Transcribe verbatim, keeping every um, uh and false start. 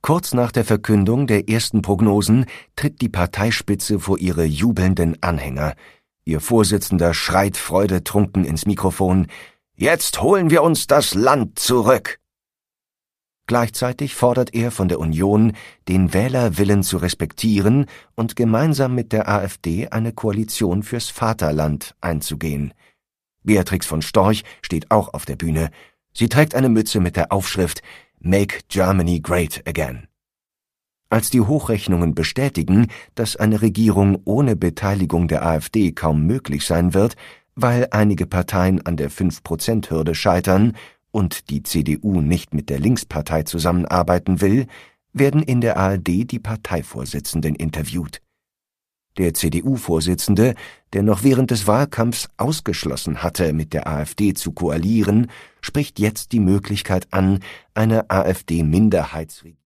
Kurz nach der Verkündung der ersten Prognosen tritt die Parteispitze vor ihre jubelnden Anhänger. Ihr Vorsitzender schreit freudetrunken ins Mikrofon: »Jetzt holen wir uns das Land zurück!« Gleichzeitig fordert er von der Union, den Wählerwillen zu respektieren und gemeinsam mit der AfD eine Koalition fürs Vaterland einzugehen. Beatrix von Storch steht auch auf der Bühne. Sie trägt eine Mütze mit der Aufschrift »Make Germany Great Again«. Als die Hochrechnungen bestätigen, dass eine Regierung ohne Beteiligung der AfD kaum möglich sein wird, weil einige Parteien an der fünf Prozent Hürde scheitern und die C D U nicht mit der Linkspartei zusammenarbeiten will, werden in der A R D die Parteivorsitzenden interviewt. Der C D U-Vorsitzende, der noch während des Wahlkampfs ausgeschlossen hatte, mit der AfD zu koalieren, spricht jetzt die Möglichkeit an, eine AfD-Minderheitsregierung